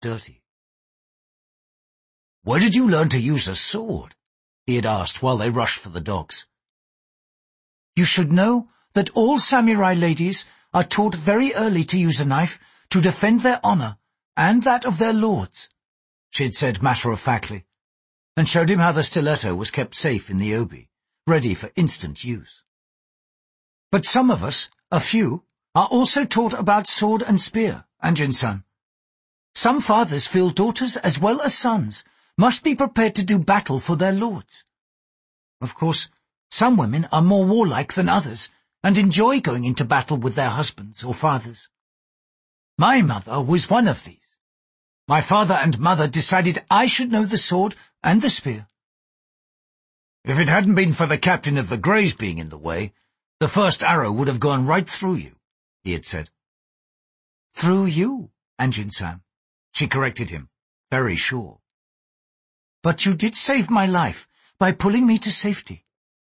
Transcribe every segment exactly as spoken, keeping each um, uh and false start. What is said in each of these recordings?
dirty. "Where did you learn to use a sword?" he had asked while they rushed for the docks. "You should know that all samurai ladies are taught very early to use a knife to defend their honor and that of their lords," she had said matter-of-factly, and showed him how the stiletto was kept safe in the obi, ready for instant use. "But some of us, a few, are also taught about sword and spear, Anjin-san. Some fathers feel daughters as well as sons must be prepared to do battle for their lords. Of course, some women are more warlike than others and enjoy going into battle with their husbands or fathers. My mother was one of these. My father and mother decided I should know the sword and the spear." "If it hadn't been for the captain of the Greys being in the way, the first arrow would have gone right through you," he had said. "Through you, Anjin-san," she corrected him, very sure. "But you did save my life by pulling me to safety."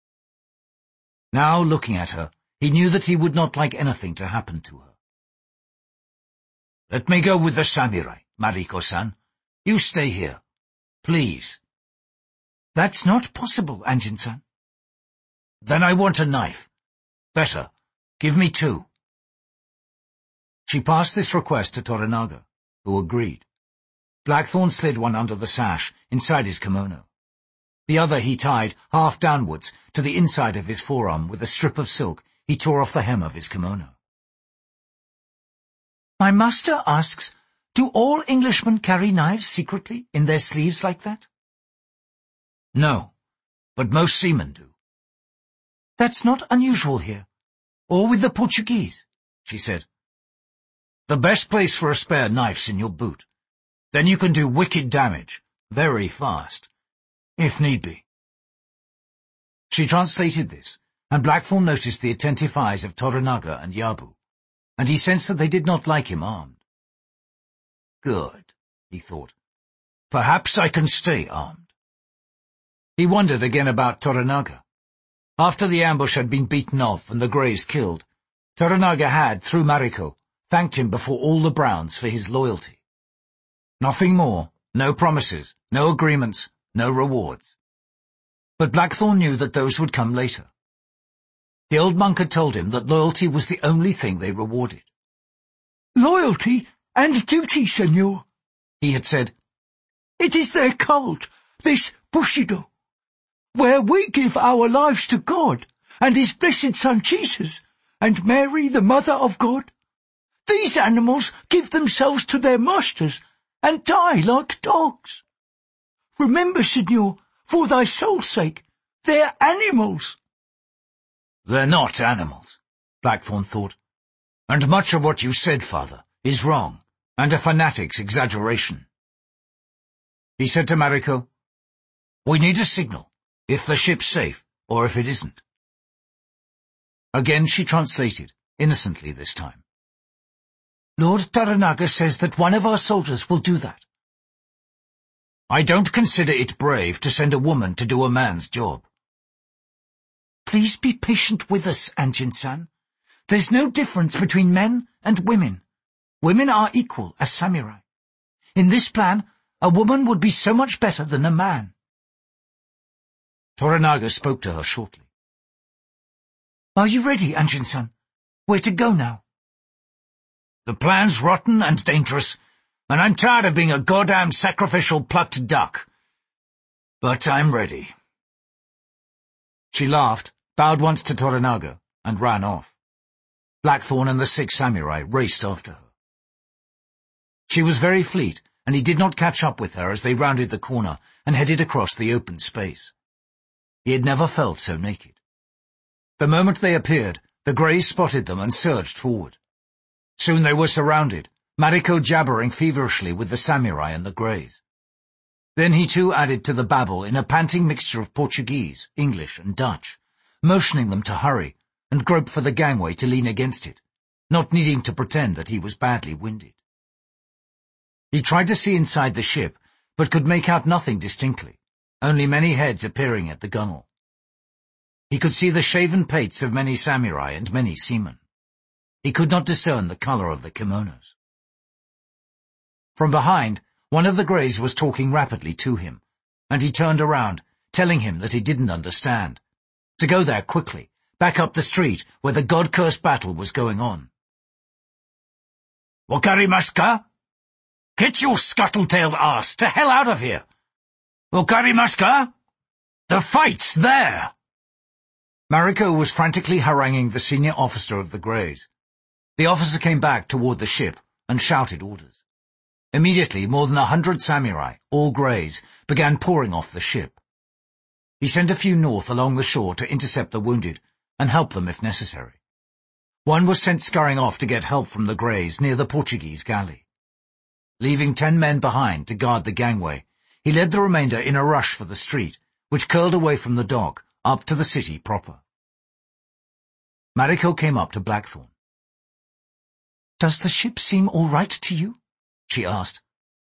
Now, looking at her, he knew that he would not like anything to happen to her. "Let me go with the samurai, Mariko-san. You stay here. Please." "That's not possible, Anjin-san." "Then I want a knife. Better, give me two." She passed this request to Toranaga, who agreed. Blackthorn slid one under the sash, inside his kimono. The other he tied, half downwards, to the inside of his forearm with a strip of silk he tore off the hem of his kimono. "My master asks, do all Englishmen carry knives secretly in their sleeves like that?" "No, but most seamen do." "That's not unusual here, or with the Portuguese," she said. "The best place for a spare knife's in your boot. Then you can do wicked damage, very fast, if need be." She translated this, and Blackthorn noticed the attentive eyes of Toranaga and Yabu, and he sensed that they did not like him armed. Good, he thought. Perhaps I can stay armed. He wondered again about Toranaga. After the ambush had been beaten off and the Greys killed, Toranaga had, through Mariko, thanked him before all the Browns for his loyalty. Nothing more, no promises, no agreements, no rewards. But Blackthorn knew that those would come later. The old monk had told him that loyalty was the only thing they rewarded. "Loyalty and duty, senor," he had said. "It is their cult, this Bushido, where we give our lives to God and his blessed Son Jesus and Mary, the Mother of God. These animals give themselves to their masters and die like dogs. Remember, senor, for thy soul's sake, they're animals." "They're not animals," Blackthorn thought. "And much of what you said, Father, is wrong, and a fanatic's exaggeration." He said to Mariko, "We need a signal, if the ship's safe, or if it isn't." Again she translated, innocently this time. "Lord Toranaga says that one of our soldiers will do that." "I don't consider it brave to send a woman to do a man's job." "Please be patient with us, Anjin-san. There's no difference between men and women. Women are equal as samurai. In this plan, a woman would be so much better than a man." Toranaga spoke to her shortly. "Are you ready, Anjin-san? We're to go now." "The plan's rotten and dangerous, and I'm tired of being a goddamn sacrificial plucked duck. But I'm ready." She laughed, bowed once to Toranaga, and ran off. Blackthorn and the six samurai raced after her. She was very fleet, and he did not catch up with her as they rounded the corner and headed across the open space. He had never felt so naked. The moment they appeared, the Greys spotted them and surged forward. Soon they were surrounded, Mariko jabbering feverishly with the samurai and the Greys. Then he too added to the babble in a panting mixture of Portuguese, English, and Dutch, motioning them to hurry and grope for the gangway to lean against it, not needing to pretend that he was badly winded. He tried to see inside the ship, but could make out nothing distinctly, only many heads appearing at the gunwale. He could see the shaven pates of many samurai and many seamen. He could not discern the colour of the kimonos. From behind, one of the Greys was talking rapidly to him, and he turned around, telling him that he didn't understand. To go there quickly, back up the street where the god-cursed battle was going on. Wakarimaska? Get your scuttle-tailed ass to hell out of here! Wakarimaska? The fight's there! Mariko was frantically haranguing the senior officer of the Greys. The officer came back toward the ship and shouted orders. Immediately, more than a hundred samurai, all Greys, began pouring off the ship. He sent a few north along the shore to intercept the wounded and help them if necessary. One was sent scurrying off to get help from the Greys near the Portuguese galley. Leaving ten men behind to guard the gangway, he led the remainder in a rush for the street, which curled away from the dock up to the city proper. Mariko came up to Blackthorn. "Does the ship seem all right to you?" she asked.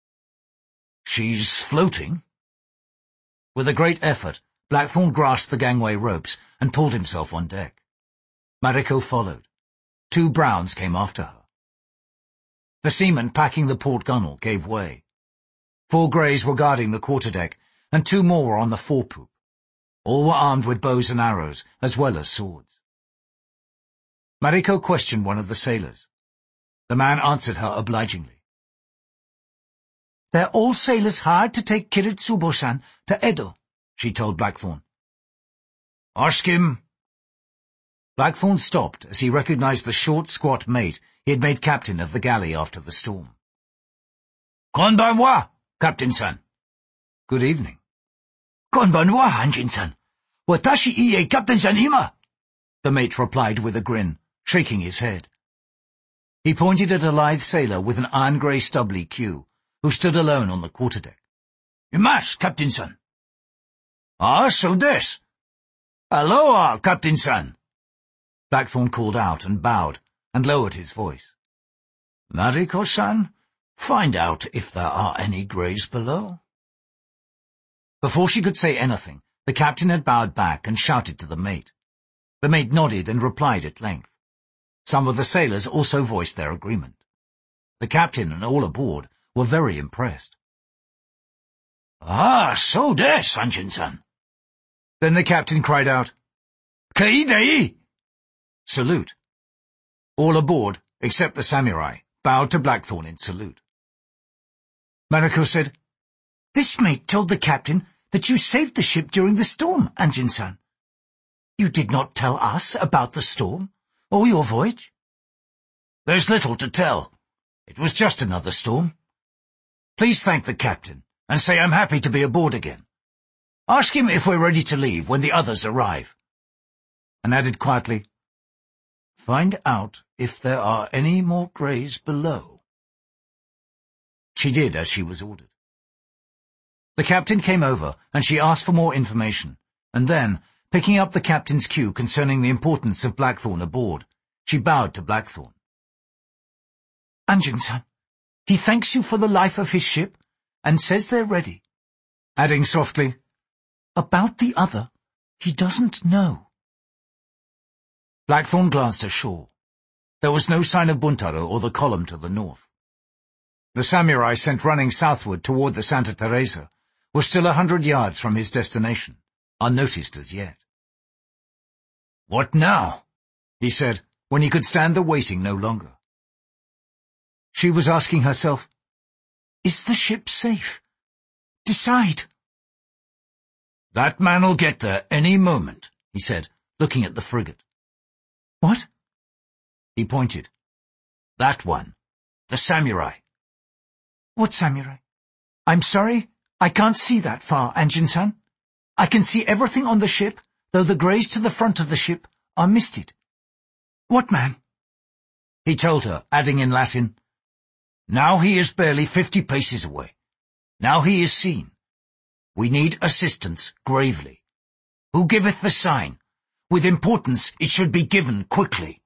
"She's floating." With a great effort, Blackthorn grasped the gangway ropes and pulled himself on deck. Mariko followed. Two Browns came after her. The seamen packing the port gunwale gave way. Four Greys were guarding the quarterdeck, and two more were on the forepoop. All were armed with bows and arrows, as well as swords. Mariko questioned one of the sailors. The man answered her obligingly. "They're all sailors hired to take Kiritsubo-san to Edo," she told Blackthorn. "Ask him." Blackthorn stopped as he recognized the short, squat mate he had made captain of the galley after the storm. "Konbanwa, Captain-san." "Good evening." "Konbanwa, Anjin-san. Watashi ie Captain-san ima," the mate replied with a grin, shaking his head. He pointed at a lithe sailor with an iron-grey stubbly queue, who stood alone on the quarterdeck. "Imas, Captain-san." "Ah, so des. Aloha, Captain-san." Blackthorn called out and bowed, and lowered his voice. "Mariko-san, find out if there are any Greys below." Before she could say anything, the captain had bowed back and shouted to the mate. The mate nodded and replied at length. Some of the sailors also voiced their agreement. The captain and all aboard were very impressed. "Ah, so des, Anjin-san." Then the captain cried out, "Kaidei!" Salute. All aboard, except the samurai, bowed to Blackthorn in salute. Mariko said, "This mate told the captain that you saved the ship during the storm, Anjin-san. You did not tell us about the storm, or your voyage?" "There's little to tell. It was just another storm. Please thank the captain, and say I'm happy to be aboard again. Ask him if we're ready to leave when the others arrive." And added quietly, "Find out if there are any more Greys below." She did as she was ordered. The captain came over, and she asked for more information, and then, picking up the captain's cue concerning the importance of Blackthorn aboard, she bowed to Blackthorn. "Anjin-san, he thanks you for the life of his ship, and says they're ready," adding softly, "About the other, he doesn't know." Blackthorn glanced ashore. There was no sign of Buntaro or the column to the north. The samurai sent running southward toward the Santa Teresa was still a hundred yards from his destination, unnoticed as yet. "What now?" he said, when he could stand the waiting no longer. She was asking herself, "Is the ship safe? Decide." "That man'll get there any moment," he said, looking at the frigate. "What?" He pointed. "That one. The samurai." "What samurai? I'm sorry, I can't see that far, Anjin-san. I can see everything on the ship, though the Greys to the front of the ship are misted." "What man?" He told her, adding in Latin, "Now he is barely fifty paces away. Now he is seen. We need assistance gravely. Who giveth the sign? With importance it should be given quickly."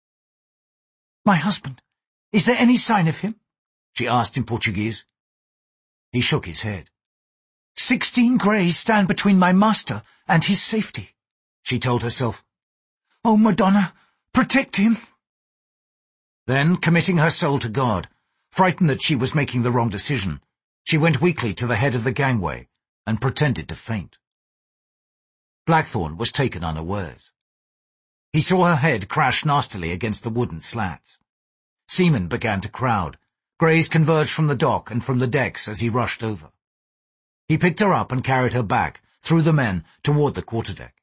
"My husband. Is there any sign of him?" she asked in Portuguese. He shook his head. Sixteen Greys stand between my master and his safety," she told herself. "Oh, Madonna, protect him." Then, committing her soul to God, Frightened that she was making the wrong decision, she went weakly to the head of the gangway and pretended to faint. Blackthorn was taken unawares. He saw her head crash nastily against the wooden slats. Seamen began to crowd. Greys converged from the dock and from the decks as he rushed over. He picked her up and carried her back, through the men, toward the quarterdeck.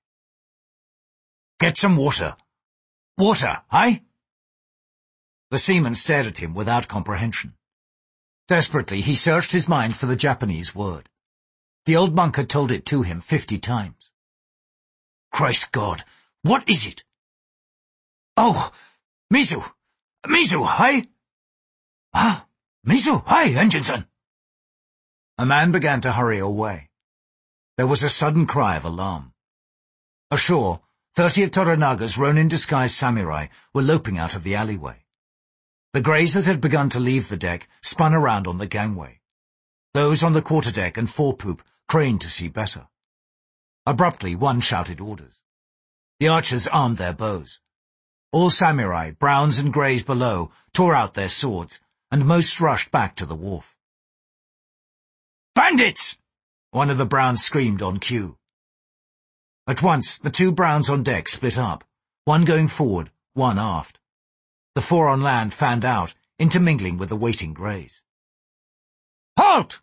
"Get some water. Water, eh?" The seaman stared at him without comprehension. Desperately, he searched his mind for the Japanese word. The old monk had told it to him fifty times. "Christ God, what is it?" "Oh, Mizu! Mizu, eh?" "Ah, Mizu, eh, Engineson?" A man began to hurry away. There was a sudden cry of alarm. Ashore, thirty of Toranaga's Ronin-disguised samurai were loping out of the alleyway. The greys that had begun to leave the deck spun around on the gangway. Those on the quarterdeck and forepoop craned to see better. Abruptly, one shouted orders. The archers armed their bows. All samurai, browns and greys below, tore out their swords, and most rushed back to the wharf. "Bandits!" one of the browns screamed on cue. At once, the two browns on deck split up, one going forward, one aft. The four on land fanned out, intermingling with the waiting greys. "Halt!"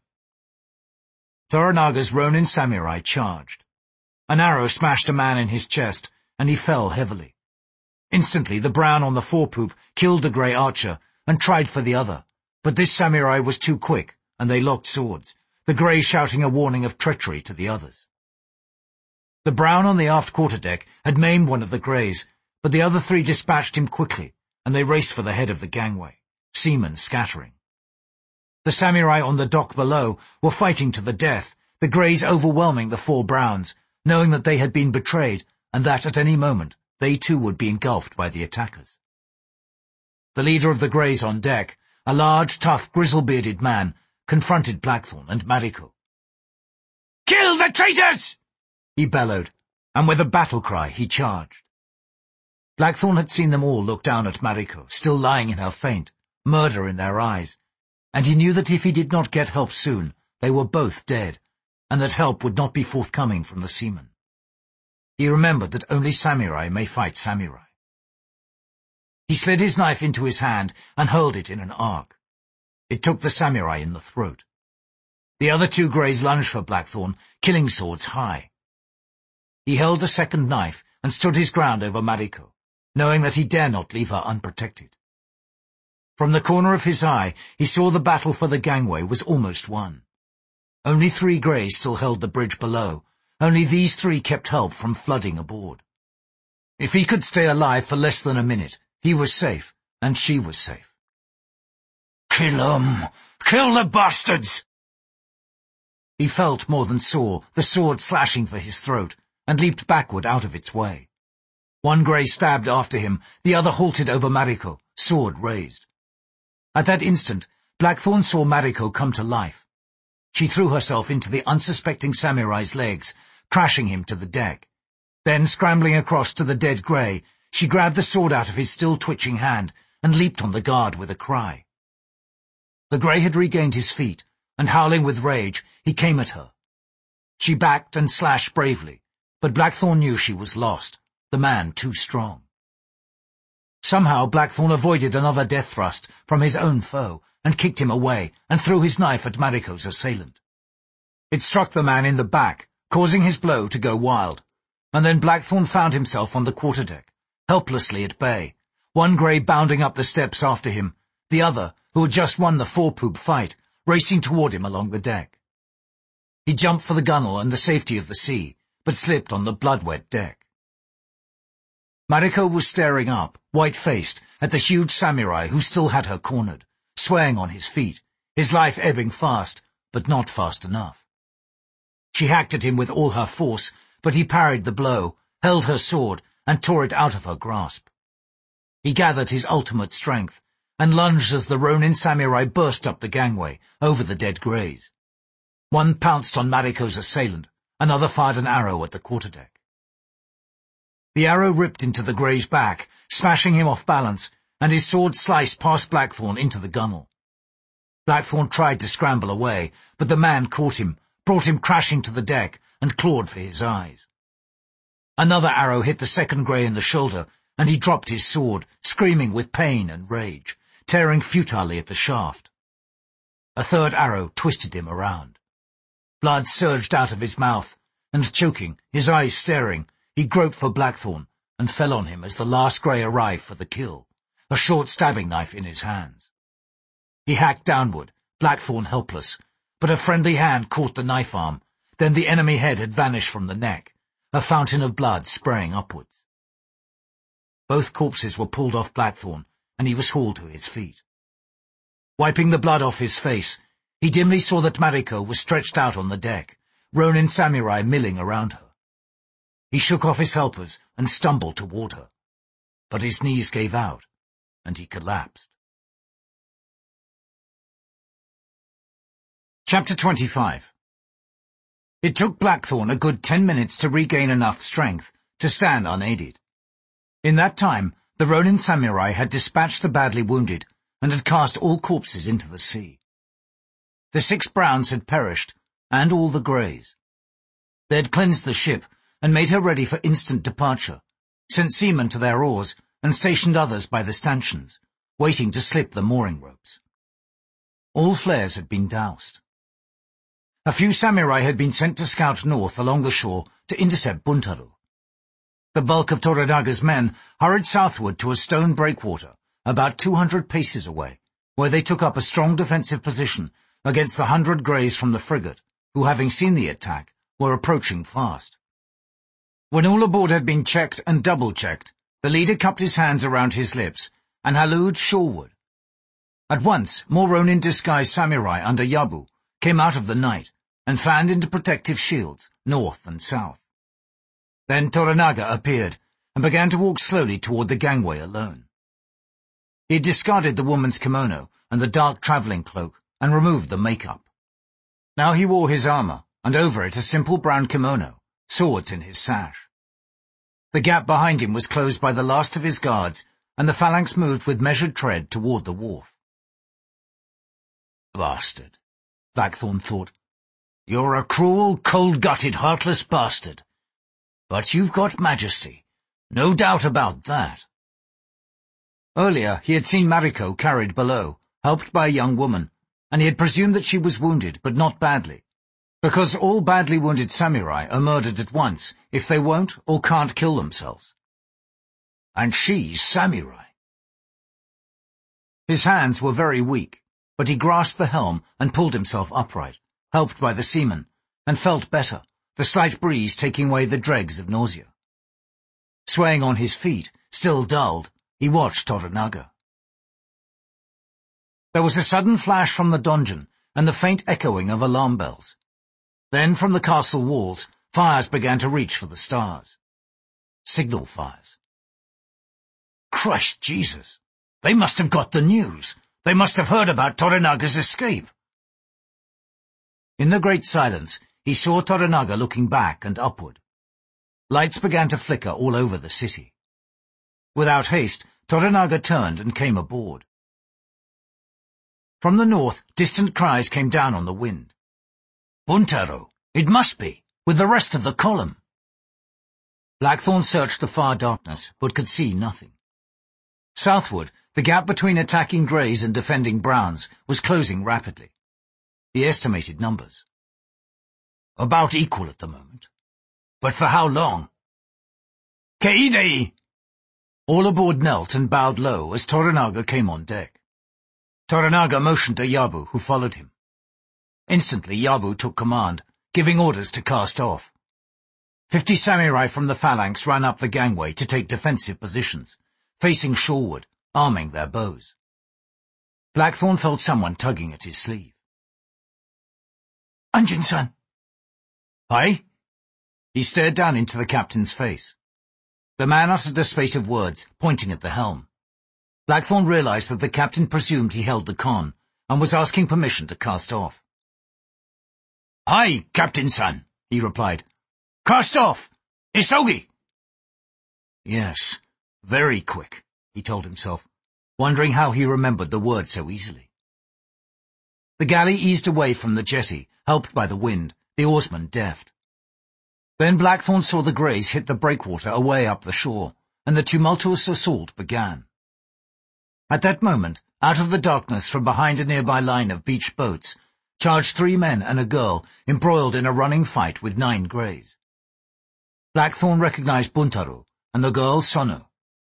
Toranaga's Ronin samurai charged. An arrow smashed a man in his chest, and he fell heavily. Instantly, the brown on the forepoop killed the grey archer and tried for the other, but this samurai was too quick, and they locked swords, the grey shouting a warning of treachery to the others. The brown on the aft quarterdeck had maimed one of the greys, but the other three dispatched him quickly, and they raced for the head of the gangway, seamen scattering. The samurai on the dock below were fighting to the death, the greys overwhelming the four browns, knowing that they had been betrayed and that at any moment they too would be engulfed by the attackers. The leader of the greys on deck, a large, tough, grizzle-bearded man, confronted Blackthorn and Mariko. "Kill the traitors!" he bellowed, and with a battle cry he charged. Blackthorn had seen them all look down at Mariko, still lying in her faint, murder in their eyes, and he knew that if he did not get help soon, they were both dead, and that help would not be forthcoming from the seamen. He remembered that only samurai may fight samurai. He slid his knife into his hand and hurled it in an arc. It took the samurai in the throat. The other two greys lunged for Blackthorn, killing swords high. He held the second knife and stood his ground over Mariko, knowing that he dare not leave her unprotected. From the corner of his eye, he saw the battle for the gangway was almost won. Only three greys still held the bridge below. Only these three kept help from flooding aboard. If he could stay alive for less than a minute, he was safe, and she was safe. "Kill 'em! Kill the bastards!" He felt more than saw the sword slashing for his throat, and leaped backward out of its way. One grey stabbed after him, the other halted over Mariko, sword raised. At that instant, Blackthorn saw Mariko come to life. She threw herself into the unsuspecting samurai's legs, crashing him to the deck. Then, scrambling across to the dead grey, she grabbed the sword out of his still twitching hand and leaped on the guard with a cry. The grey had regained his feet, and howling with rage, he came at her. She backed and slashed bravely, but Blackthorn knew she was lost, the man too strong. Somehow Blackthorn avoided another death thrust from his own foe, and kicked him away, and threw his knife at Mariko's assailant. It struck the man in the back, causing his blow to go wild, and then Blackthorn found himself on the quarterdeck, helplessly at bay, one grey bounding up the steps after him, the other, who had just won the forepoop fight, racing toward him along the deck. He jumped for the gunwale and the safety of the sea, but slipped on the blood-wet deck. Mariko was staring up, white-faced, at the huge samurai who still had her cornered, swaying on his feet, his life ebbing fast, but not fast enough. She hacked at him with all her force, but he parried the blow, held her sword, and tore it out of her grasp. He gathered his ultimate strength, and lunged as the Ronin samurai burst up the gangway, over the dead greys. One pounced on Mariko's assailant, another fired an arrow at the quarterdeck. The arrow ripped into the grey's back, smashing him off balance, and his sword sliced past Blackthorn into the gunwale. Blackthorn tried to scramble away, but the man caught him, brought him crashing to the deck, and clawed for his eyes. Another arrow hit the second grey in the shoulder, and he dropped his sword, screaming with pain and rage, tearing futilely at the shaft. A third arrow twisted him around. Blood surged out of his mouth, and choking, his eyes staring, he groped for Blackthorn and fell on him as the last grey arrived for the kill, a short stabbing knife in his hands. He hacked downward, Blackthorn helpless, but a friendly hand caught the knife arm. Then the enemy head had vanished from the neck, a fountain of blood spraying upwards. Both corpses were pulled off Blackthorn, and he was hauled to his feet. Wiping the blood off his face, he dimly saw that Mariko was stretched out on the deck, Ronin samurai milling around her. He shook off his helpers and stumbled toward her, but his knees gave out, and he collapsed. Chapter twenty-five. It took Blackthorn a good ten minutes to regain enough strength to stand unaided. In that time, the Ronin samurai had dispatched the badly wounded and had cast all corpses into the sea. The six Browns had perished, and all the Greys. They had cleansed the ship and made her ready for instant departure, sent seamen to their oars and stationed others by the stanchions, waiting to slip the mooring ropes. All flares had been doused. A few samurai had been sent to scout north along the shore to intercept Buntaro. The bulk of Toranaga's men hurried southward to a stone breakwater about two hundred paces away, where they took up a strong defensive position against the hundred Greys from the frigate, who, having seen the attack, were approaching fast. When all aboard had been checked and double-checked, the leader cupped his hands around his lips and hallooed shoreward. At once, more Ronin-disguised samurai under Yabu came out of the night and fanned into protective shields north and south. Then Toranaga appeared and began to walk slowly toward the gangway alone. He had discarded the woman's kimono and the dark travelling cloak and removed the makeup. Now he wore his armour, and over it a simple brown kimono, swords in his sash. The gap behind him was closed by the last of his guards, and the phalanx moved with measured tread toward the wharf. Bastard, Blackthorn thought. You're a cruel, cold-gutted, heartless bastard. But you've got majesty. No doubt about that. Earlier, he had seen Mariko carried below, helped by a young woman, and he had presumed that she was wounded, but not badly, because all badly wounded samurai are murdered at once if they won't or can't kill themselves. And she's samurai. His hands were very weak, but he grasped the helm and pulled himself upright, helped by the seaman, and felt better, the slight breeze taking away the dregs of nausea. Swaying on his feet, still dulled, he watched Toranaga. There was a sudden flash from the donjon and the faint echoing of alarm bells. Then from the castle walls, fires began to reach for the stars. Signal fires. Christ Jesus! They must have got the news. They must have heard about Toranaga's escape. In the great silence, he saw Toranaga looking back and upward. Lights began to flicker all over the city. Without haste, Toranaga turned and came aboard. From the north, distant cries came down on the wind. Buntaro! It must be, with the rest of the column. Blackthorn searched the far darkness, but could see nothing. Southward, the gap between attacking Greys and defending Browns was closing rapidly. He estimated numbers. About equal at the moment. But for how long? Keidei! All aboard knelt and bowed low as Toranaga came on deck. Toranaga motioned to Yabu, who followed him. Instantly Yabu took command, giving orders to cast off. Fifty samurai from the phalanx ran up the gangway to take defensive positions, facing shoreward, arming their bows. Blackthorn felt someone tugging at his sleeve. Anjin-san! Aye? He stared down into the captain's face. The man uttered a spate of words, pointing at the helm. Blackthorn realized that the captain presumed he held the con, and was asking permission to cast off. Aye, Captain-san, he replied. Cast off! Isogi! Yes, very quick, he told himself, wondering how he remembered the word so easily. The galley eased away from the jetty, helped by the wind, the oarsman deft. Then Blackthorn saw the Greys hit the breakwater away up the shore, and the tumultuous assault began. At that moment, out of the darkness from behind a nearby line of beached boats, charged three men and a girl embroiled in a running fight with nine Greys. Blackthorn recognized Buntaro, and the girl Sonu.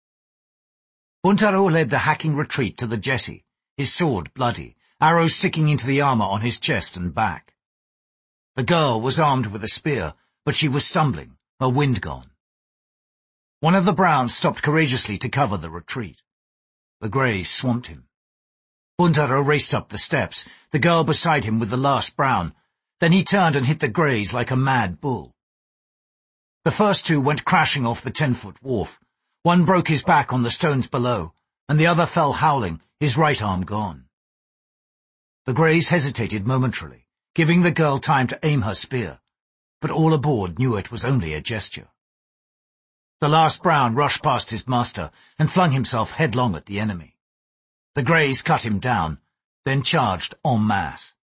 Buntaro led the hacking retreat to the jetty, his sword bloody, arrows sticking into the armor on his chest and back. The girl was armed with a spear, but she was stumbling, her wind gone. One of the Browns stopped courageously to cover the retreat. The Greys swamped him. Buntaro raced up the steps, the girl beside him with the last Brown. Then he turned and hit the Greys like a mad bull. The first two went crashing off the ten-foot wharf. One broke his back on the stones below, and the other fell howling, his right arm gone. The Greys hesitated momentarily, giving the girl time to aim her spear, but all aboard knew it was only a gesture. The last Brown rushed past his master and flung himself headlong at the enemy. The Greys cut him down, then charged en masse.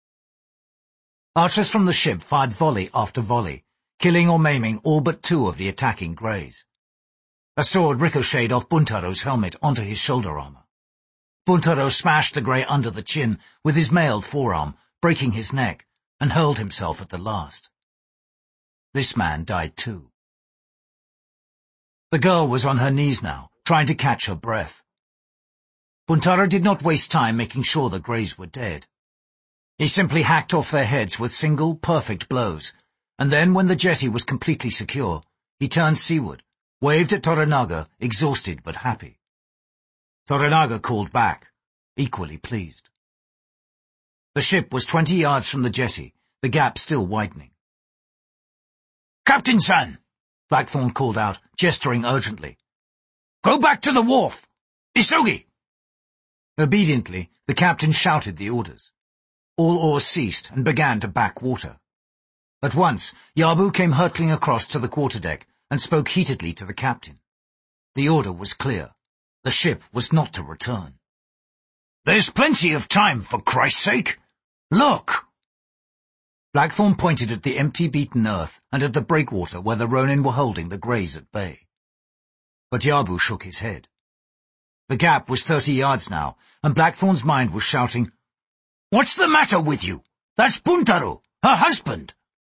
Archers from the ship fired volley after volley, killing or maiming all but two of the attacking Greys. A sword ricocheted off Buntaro's helmet onto his shoulder armor. Buntaro smashed the Grey under the chin with his mailed forearm, breaking his neck, and hurled himself at the last. This man died too. The girl was on her knees now, trying to catch her breath. Buntaro did not waste time making sure the Greys were dead. He simply hacked off their heads with single, perfect blows, and then, when the jetty was completely secure, he turned seaward, waved at Toranaga, exhausted but happy. Toranaga called back, equally pleased. The ship was twenty yards from the jetty, the gap still widening. "Captain-san!" Blackthorn called out, gesturing urgently. "Go back to the wharf! Isogi!" Obediently, the captain shouted the orders. All oars ceased and began to back water. At once, Yabu came hurtling across to the quarterdeck and spoke heatedly to the captain. The order was clear. The ship was not to return. "There's plenty of time, for Christ's sake! Look!" Blackthorn pointed at the empty beaten earth and at the breakwater where the Ronin were holding the Greys at bay. But Yabu shook his head. The gap was thirty yards now, and Blackthorn's mind was shouting, "What's the matter with you? That's Buntaro, her husband!"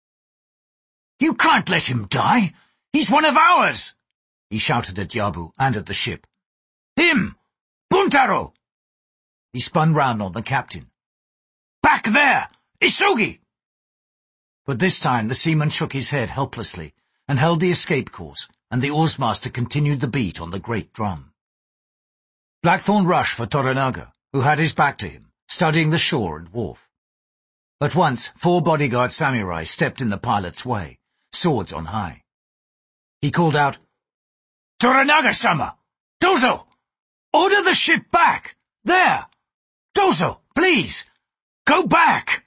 "You can't let him die! He's one of ours!" he shouted at Yabu and at the ship. "Him! Buntaro!" He spun round on the captain. "Back there! Isogi!" But this time the seaman shook his head helplessly and held the escape course, and the oarsmaster continued the beat on the great drum. Blackthorn rushed for Toranaga, who had his back to him, studying the shore and wharf. At once, four bodyguard samurai stepped in the pilot's way, swords on high. He called out, "Toranaga-sama! Dozo! Order the ship back! There! Dozo, please! Go back!"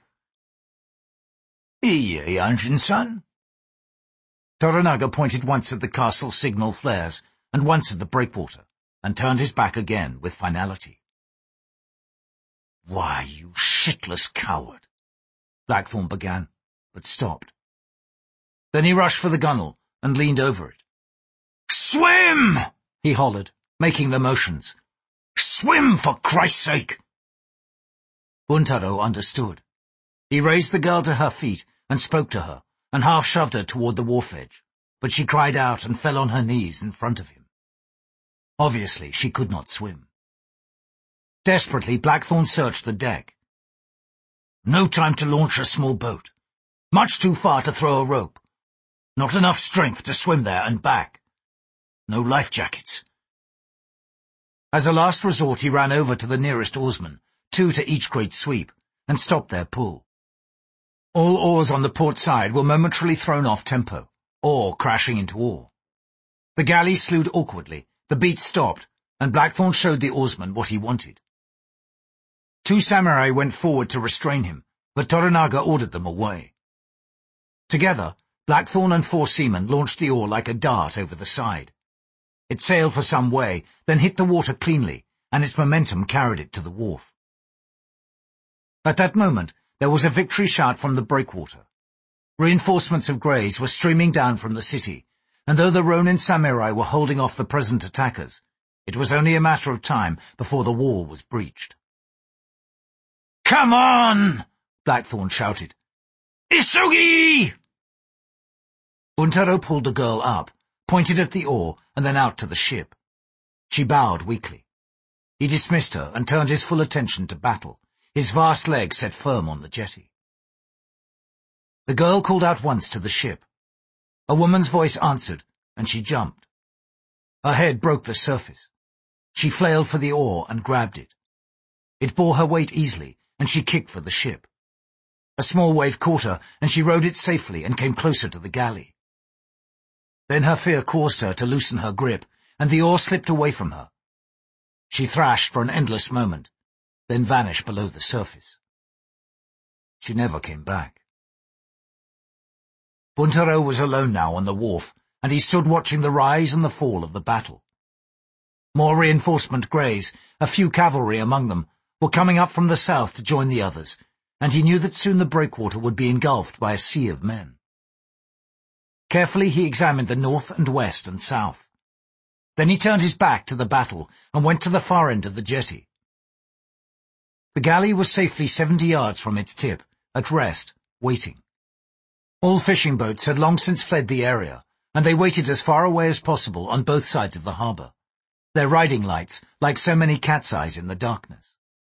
"Iye, Anjin-san?" Toranaga pointed once at the castle signal flares and once at the breakwater, and turned his back again with finality. "Why, you shitless coward," Blackthorn began, but stopped. Then he rushed for the gunwale and leaned over it. "Swim!" he hollered, making the motions. "Swim, for Christ's sake!" Buntaro understood. He raised the girl to her feet and spoke to her, and half shoved her toward the wharf edge, but she cried out and fell on her knees in front of him. Obviously, she could not swim. Desperately, Blackthorn searched the deck. No time to launch a small boat. Much too far to throw a rope. Not enough strength to swim there and back. No life jackets. As a last resort, he ran over to the nearest oarsmen, two to each great sweep, and stopped their pull. All oars on the port side were momentarily thrown off tempo, oar crashing into oar. The galley slewed awkwardly, the beat stopped, and Blackthorn showed the oarsman what he wanted. Two samurai went forward to restrain him, but Toranaga ordered them away. Together, Blackthorn and four seamen launched the oar like a dart over the side. It sailed for some way, then hit the water cleanly, and its momentum carried it to the wharf. At that moment, there was a victory shout from the breakwater. Reinforcements of Greys were streaming down from the city, and though the Ronin samurai were holding off the present attackers, it was only a matter of time before the wall was breached. "Come on!" Blackthorn shouted. "Isugi!" Buntaro pulled the girl up, pointed at the oar, and then out to the ship. She bowed weakly. He dismissed her and turned his full attention to battle, his vast legs set firm on the jetty. The girl called out once to the ship. A woman's voice answered, and she jumped. Her head broke the surface. She flailed for the oar and grabbed it. It bore her weight easily, and she kicked for the ship. A small wave caught her, and she rode it safely and came closer to the galley. Then her fear caused her to loosen her grip, and the oar slipped away from her. She thrashed for an endless moment, then vanished below the surface. She never came back. Buntaro was alone now on the wharf, and he stood watching the rise and the fall of the battle. More reinforcement Greys, a few cavalry among them, were coming up from the south to join the others, and he knew that soon the breakwater would be engulfed by a sea of men. Carefully he examined the north and west and south. Then he turned his back to the battle and went to the far end of the jetty. The galley was safely seventy yards from its tip, at rest, waiting. All fishing boats had long since fled the area, and they waited as far away as possible on both sides of the harbour, their riding lights like so many cat's eyes in the darkness.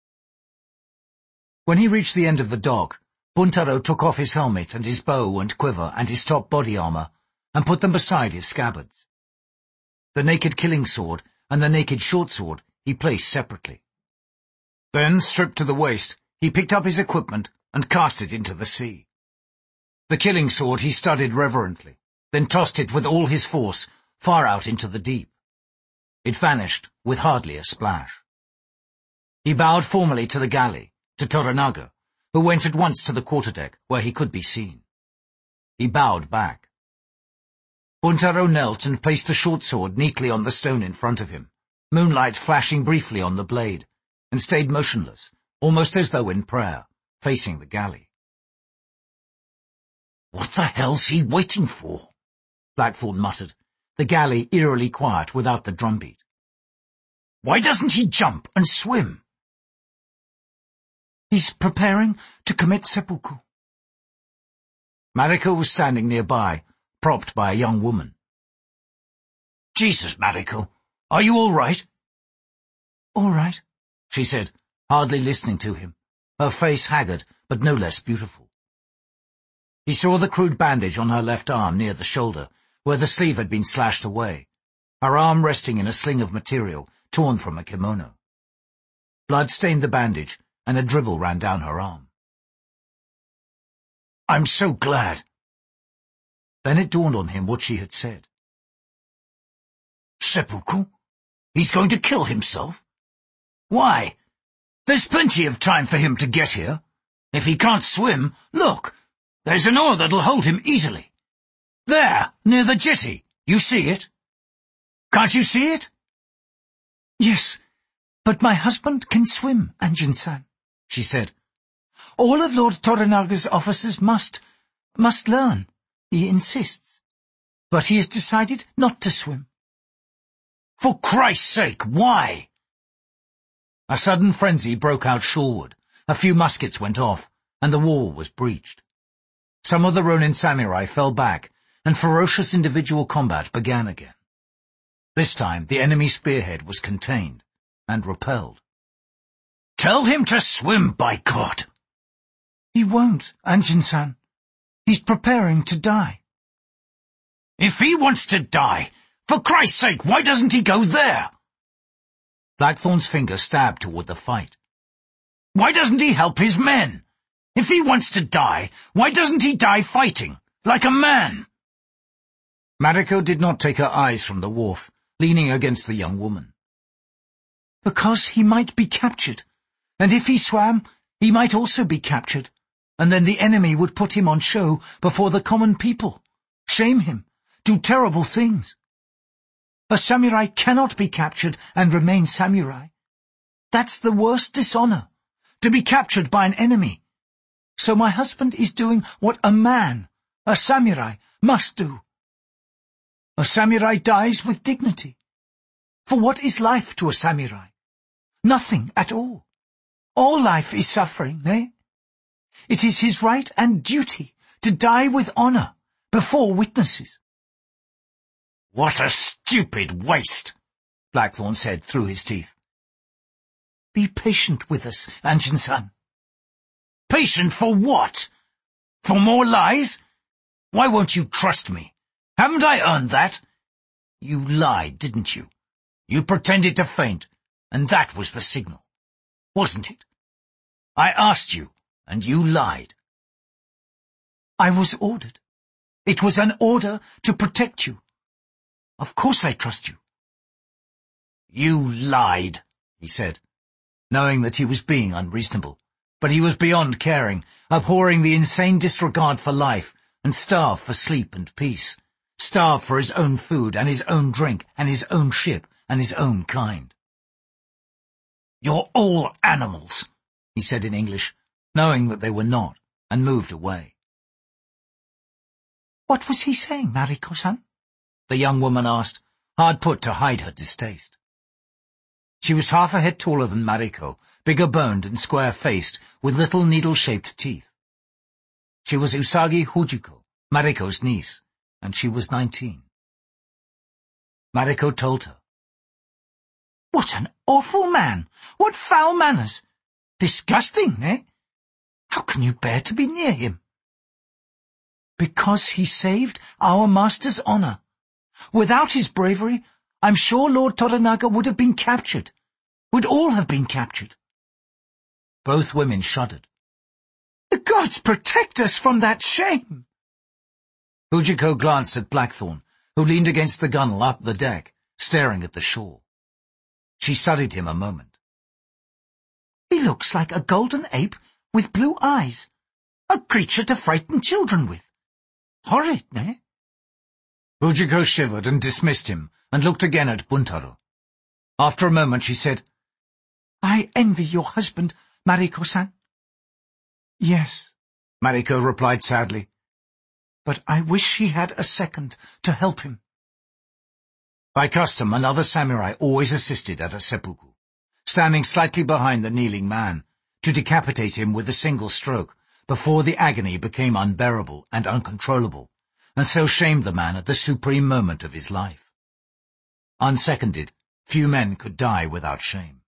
When he reached the end of the dock, Buntaro took off his helmet and his bow and quiver and his top body armour, and put them beside his scabbards. The naked killing sword and the naked short sword he placed separately. Then, stripped to the waist, he picked up his equipment and cast it into the sea. The killing sword he studied reverently, then tossed it with all his force far out into the deep. It vanished with hardly a splash. He bowed formally to the galley, to Toranaga, who went at once to the quarterdeck where he could be seen. He bowed back. Buntaro knelt and placed the short sword neatly on the stone in front of him, moonlight flashing briefly on the blade, and stayed motionless, almost as though in prayer, facing the galley. "What the hell's he waiting for?" Blackthorn muttered, the galley eerily quiet without the drumbeat. "Why doesn't he jump and swim?" "He's preparing to commit seppuku." Mariko was standing nearby, propped by a young woman. "Jesus, Mariko, are you all right?" "All right," she said, hardly listening to him, her face haggard but no less beautiful. He saw the crude bandage on her left arm near the shoulder, where the sleeve had been slashed away, her arm resting in a sling of material torn from a kimono. Blood stained the bandage, and a dribble ran down her arm. "I'm so glad." Then it dawned on him what she had said. "Seppuku? He's going to kill himself? Why? There's plenty of time for him to get here. If he can't swim, look, there's an oar that'll hold him easily. There, near the jetty. You see it? Can't you see it?" "Yes, but my husband can swim, Anjin-san," she said. "All of Lord Toranaga's officers must, must learn. He insists. But he has decided not to swim." "For Christ's sake, why?" A sudden frenzy broke out shoreward. A few muskets went off, and the wall was breached. Some of the Ronin samurai fell back, and ferocious individual combat began again. This time the enemy spearhead was contained and repelled. "Tell him to swim, by God!" "He won't, Anjin-san. He's preparing to die." "If he wants to die, for Christ's sake, why doesn't he go there?" Blackthorn's finger stabbed toward the fight. "Why doesn't he help his men? If he wants to die, why doesn't he die fighting, like a man?" Mariko did not take her eyes from the wharf, leaning against the young woman. "Because he might be captured, and if he swam, he might also be captured, and then the enemy would put him on show before the common people, shame him, do terrible things. A samurai cannot be captured and remain samurai. That's the worst dishonor, to be captured by an enemy. So my husband is doing what a man, a samurai, must do. A samurai dies with dignity. For what is life to a samurai? Nothing at all. All life is suffering, eh? It is his right and duty to die with honor before witnesses. What a stupid waste, Blackthorn said through his teeth. Be patient with us, Anjin-san. Patient for what? For more lies? Why won't you trust me? Haven't I earned that? You lied, didn't you? You pretended to faint, and that was the signal, wasn't it? I asked you, and you lied. I was ordered. It was an order to protect you. Of course I trust you. You lied, he said, knowing that he was being unreasonable. But he was beyond caring, abhorring the insane disregard for life, and starved for sleep and peace, starved for his own food and his own drink and his own ship and his own kind. You're all animals, he said in English, knowing that they were not, and moved away. What was he saying, Mariko-san? The young woman asked, hard put to hide her distaste. She was half a head taller than Mariko, bigger-boned and square-faced, with little needle-shaped teeth. She was Usagi Hujiko, Mariko's niece, and she was nineteen. Mariko told her. What an awful man! What foul manners! Disgusting, eh? How can you bear to be near him? Because he saved our master's honor. Without his bravery, I'm sure Lord Toranaga would have been captured. Would all have been captured. Both women shuddered. The gods protect us from that shame! Hujiko glanced at Blackthorn, who leaned against the gunwale up the deck, staring at the shore. She studied him a moment. He looks like a golden ape with blue eyes. A creature to frighten children with. Horrid, eh? Hujiko shivered and dismissed him, and looked again at Buntaro. After a moment she said, I envy your husband, Mariko-san. Yes, Mariko replied sadly. But I wish he had a second to help him. By custom, another samurai always assisted at a seppuku, standing slightly behind the kneeling man, to decapitate him with a single stroke, before the agony became unbearable and uncontrollable, and so shamed the man at the supreme moment of his life. Unseconded, few men could die without shame.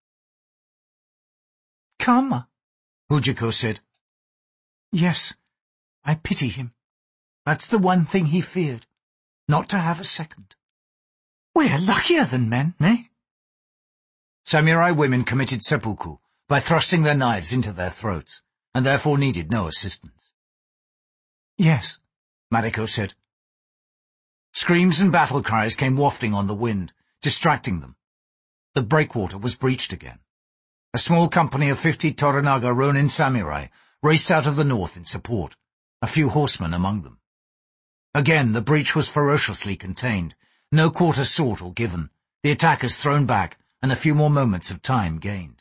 Karma, Hujiko said. Yes, I pity him. That's the one thing he feared, not to have a second. We're luckier than men, eh? Samurai women committed seppuku by thrusting their knives into their throats, and therefore needed no assistance. Yes, Mariko said. Screams and battle cries came wafting on the wind, distracting them. The breakwater was breached again. A small company of fifty Toranaga Ronin samurai raced out of the north in support, a few horsemen among them. Again the breach was ferociously contained, no quarter sought or given, the attackers thrown back, and a few more moments of time gained.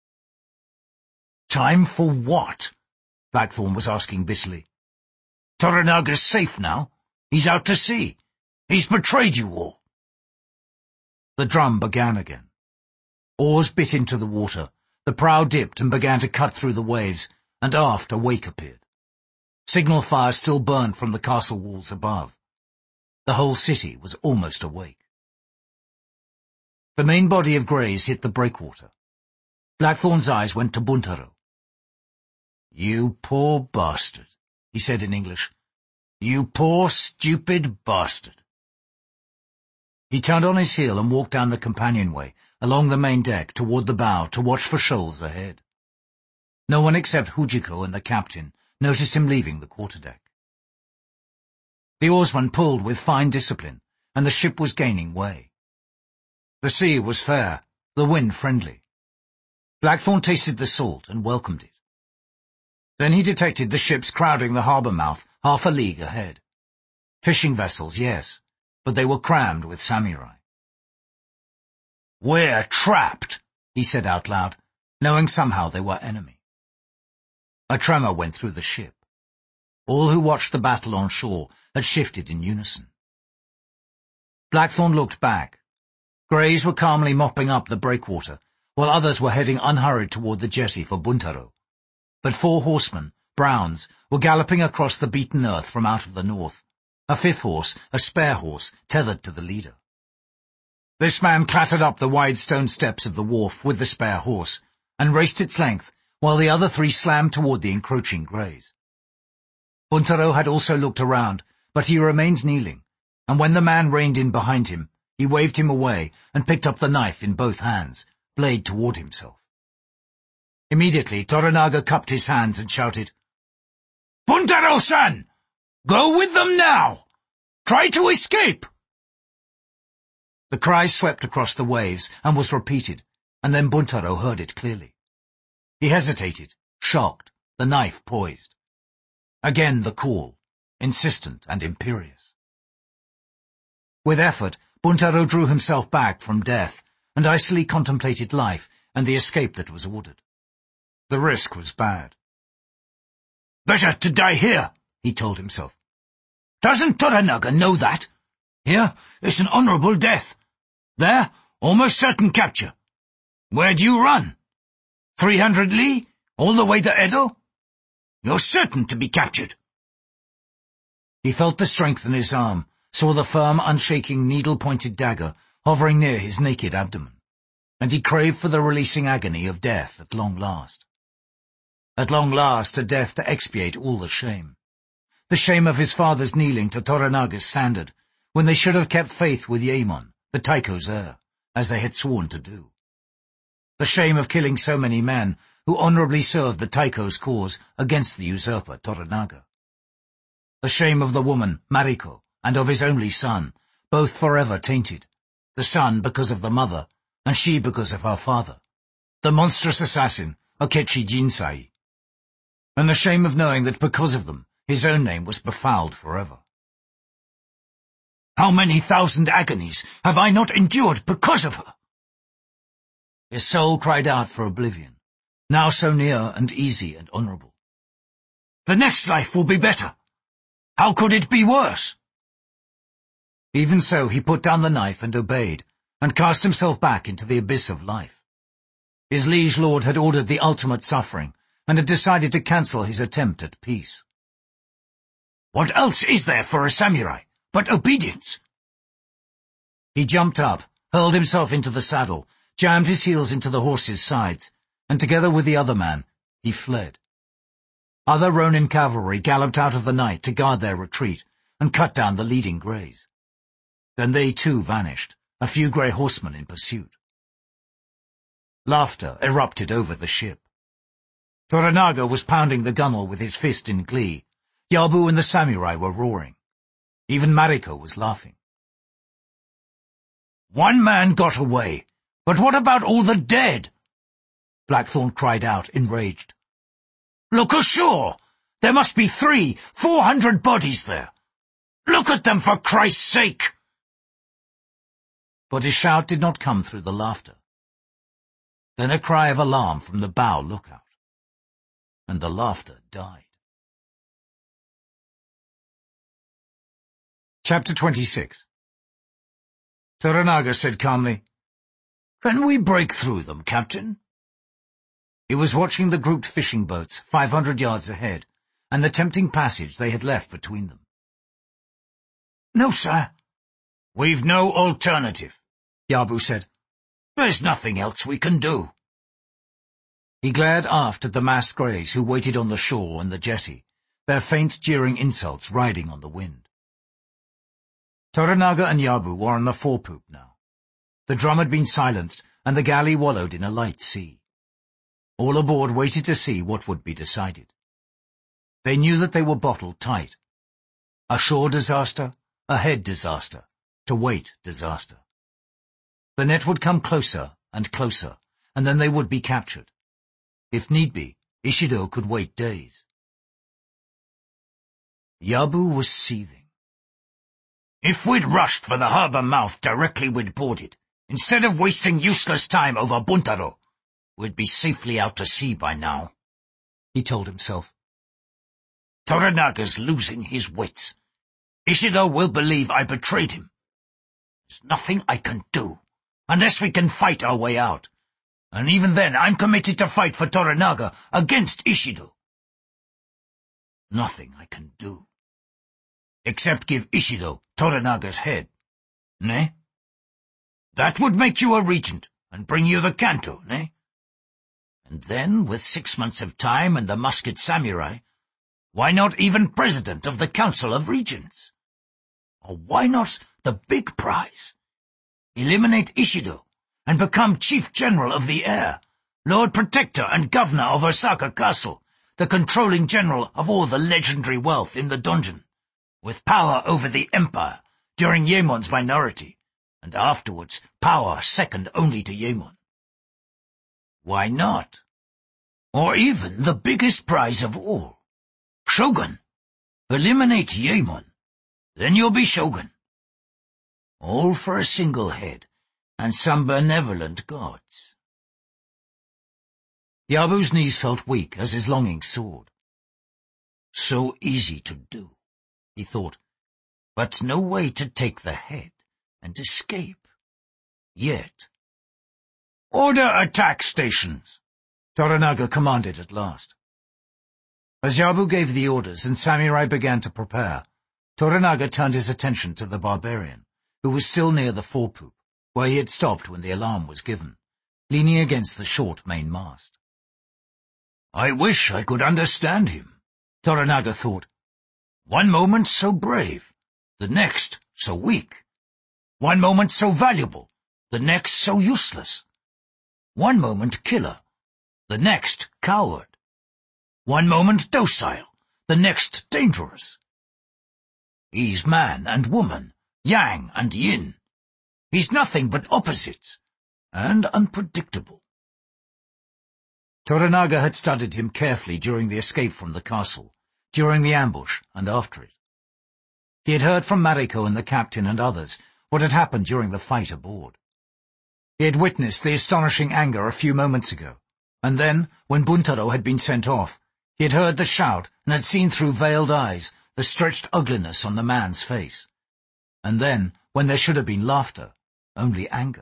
Time for what? Blackthorn was asking bitterly. Toranaga's safe now. He's out to sea. He's betrayed you all. The drum began again. Oars bit into the water, the prow dipped and began to cut through the waves, and aft a wake appeared. Signal fire still burned from the castle walls above. The whole city was almost awake. The main body of greys hit the breakwater. Blackthorn's eyes went to Buntaro. You poor bastard, he said in English. You poor, stupid bastard. He turned on his heel and walked down the companionway, along the main deck, toward the bow, to watch for shoals ahead. No one except Hujiko and the captain noticed him leaving the quarterdeck. The oarsman pulled with fine discipline, and the ship was gaining way. The sea was fair, the wind friendly. Blackthorn tasted the salt and welcomed it. Then he detected the ships crowding the harbour mouth half a league ahead. Fishing vessels, yes, but they were crammed with samurai. We're trapped, he said out loud, knowing somehow they were enemy. A tremor went through the ship. All who watched the battle on shore had shifted in unison. Blackthorn looked back. Greys were calmly mopping up the breakwater, while others were heading unhurried toward the jetty for Buntaro. But four horsemen, Browns, were galloping across the beaten earth from out of the north. A fifth horse, a spare horse, tethered to the leader. This man clattered up the wide stone steps of the wharf with the spare horse, and raced its length, while the other three slammed toward the encroaching greys. Buntaro had also looked around, but he remained kneeling, and when the man reined in behind him, he waved him away and picked up the knife in both hands, blade toward himself. Immediately, Toranaga cupped his hands and shouted, "Buntaro-san! Go with them now! Try to escape!" The cry swept across the waves and was repeated, and then Buntaro heard it clearly. He hesitated, shocked, the knife poised. Again the call, insistent and imperious. With effort, Buntaro drew himself back from death and icily contemplated life and the escape that was ordered. The risk was bad. "Better to die here," he told himself. "Doesn't Toranaga know that? Here is an honorable death. There, almost certain capture. Where do you run? Three hundred li, all the way to Edo? You're certain to be captured." He felt the strength in his arm, saw the firm, unshaking, needle-pointed dagger hovering near his naked abdomen, and he craved for the releasing agony of death at long last. At long last, a death to expiate all the shame. The shame of his father's kneeling to Toranaga's standard, when they should have kept faith with Yaemon, the Taiko's heir, as they had sworn to do. The shame of killing so many men who honorably served the Taiko's cause against the usurper Toranaga. The shame of the woman, Mariko, and of his only son, both forever tainted, the son because of the mother, and she because of her father, the monstrous assassin, Akechi Jinsai. And the shame of knowing that because of them, his own name was befouled forever. "How many thousand agonies have I not endured because of her?" His soul cried out for oblivion, now so near and easy and honorable. "The next life will be better. How could it be worse?" Even so, he put down the knife and obeyed, and cast himself back into the abyss of life. His liege lord had ordered the ultimate suffering, and had decided to cancel his attempt at peace. What else is there for a samurai but obedience? He jumped up, hurled himself into the saddle, jammed his heels into the horse's sides, and together with the other man, he fled. Other Ronin cavalry galloped out of the night to guard their retreat and cut down the leading greys. Then they too vanished, a few grey horsemen in pursuit. Laughter erupted over the ship. Toranaga was pounding the gunwale with his fist in glee. Yabu and the samurai were roaring. Even Mariko was laughing. "One man got away, but what about all the dead?" Blackthorn cried out, enraged. "Look ashore! There must be three, four hundred bodies there. Look at them, for Christ's sake!" But his shout did not come through the laughter. Then a cry of alarm from the bow lookout. And the laughter died. Chapter twenty-six. Toranaga said calmly, "Can we break through them, Captain?" He was watching the grouped fishing boats five hundred yards ahead, and the tempting passage they had left between them. "No, sir." "We've no alternative," Yabu said. "There's nothing else we can do." He glared aft at the massed greys who waited on the shore and the jetty, their faint, jeering insults riding on the wind. Toranaga and Yabu were on the forepoop now. The drum had been silenced, and the galley wallowed in a light sea. All aboard waited to see what would be decided. They knew that they were bottled tight. A shore disaster, a head disaster, to wait disaster. The net would come closer and closer, and then they would be captured. If need be, Ishido could wait days. Yabu was seething. "If we'd rushed for the harbour mouth directly we'd boarded, instead of wasting useless time over Buntaro, we'd be safely out to sea by now," he told himself. Toranaga's losing his wits. Ishido will believe I betrayed him. There's nothing I can do, unless we can fight our way out. And even then, I'm committed to fight for Toranaga against Ishido. Nothing I can do, except give Ishido Toranaga's head. Né? That would make you a regent, and bring you the Kanto, né? And then, with six months of time and the musket samurai, why not even president of the Council of Regents? Or why not the big prize? Eliminate Ishido, and become Chief General of the Air, Lord Protector and Governor of Osaka Castle, the controlling general of all the legendary wealth in the dungeon, with power over the Empire during Yemon's minority, and afterwards power second only to Yemon. Why not? Or even the biggest prize of all, Shogun. Eliminate Yemon, then you'll be Shogun. All for a single head and some benevolent gods. Yabu's knees felt weak as his longing soared. So easy to do, he thought, but no way to take the head and escape. Yet. Order attack stations, Toranaga commanded at last. As Yabu gave the orders and samurai began to prepare, Toranaga turned his attention to the barbarian, who was still near the forepoop, where he had stopped when the alarm was given, leaning against the short main mast. I wish I could understand him, Toranaga thought. One moment so brave, the next so weak. One moment so valuable, the next so useless. One moment killer, the next coward. One moment docile, the next dangerous. He's man and woman, yang and yin. He's nothing but opposites, and unpredictable. Toranaga had studied him carefully during the escape from the castle, during the ambush, and after it. He had heard from Mariko and the captain and others what had happened during the fight aboard. He had witnessed the astonishing anger a few moments ago, and then, when Buntaro had been sent off, he had heard the shout and had seen through veiled eyes the stretched ugliness on the man's face. And then, when there should have been laughter, only anger.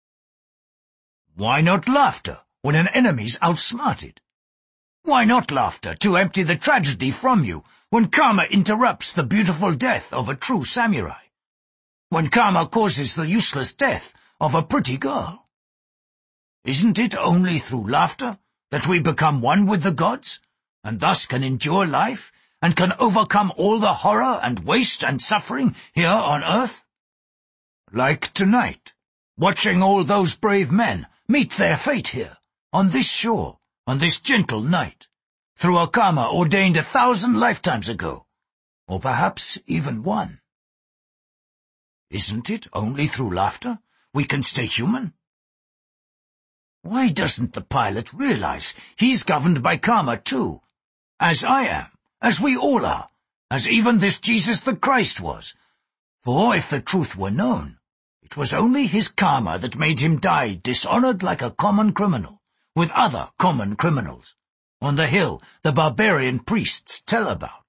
Why not laughter when an enemy's outsmarted? Why not laughter to empty the tragedy from you when karma interrupts the beautiful death of a true samurai? When karma causes the useless death of a pretty girl? Isn't it only through laughter that we become one with the gods, and thus can endure life, and can overcome all the horror and waste and suffering here on earth? Like tonight, watching all those brave men meet their fate here, on this shore, on this gentle night, through a karma ordained a thousand lifetimes ago, or perhaps even one. Isn't it only through laughter we can stay human? Why doesn't the pilot realize he's governed by karma too, as I am, as we all are, as even this Jesus the Christ was? For if the truth were known, it was only his karma that made him die dishonored like a common criminal, with other common criminals, on the hill the barbarian priests tell about.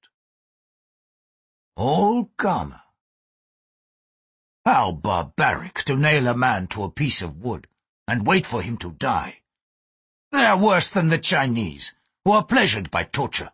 All karma. How barbaric to nail a man to a piece of wood and wait for him to die. They're worse than the Chinese, who are pleasured by torture.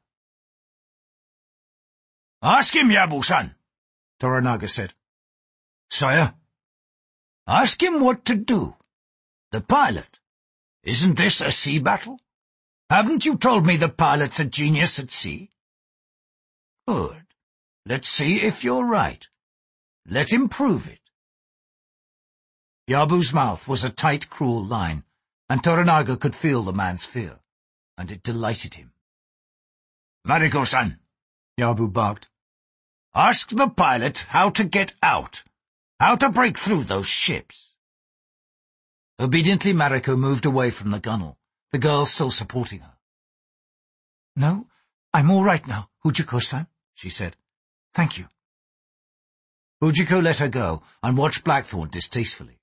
Ask him, Yabu-san, Toranaga said. Sire, ask him what to do. The pilot. Isn't this a sea battle? Haven't you told me the pilot's a genius at sea? Good. Let's see if you're right. Let him prove it. Yabu's mouth was a tight, cruel line, and Toranaga could feel the man's fear, and it delighted him. Mariko-san, Yabu barked. Ask the pilot how to get out, how to break through those ships. Obediently, Mariko moved away from the gunwale, the girl still supporting her. No, I'm all right now, Fujiko-san, she said. Thank you. Fujiko let her go and watched Blackthorn distastefully.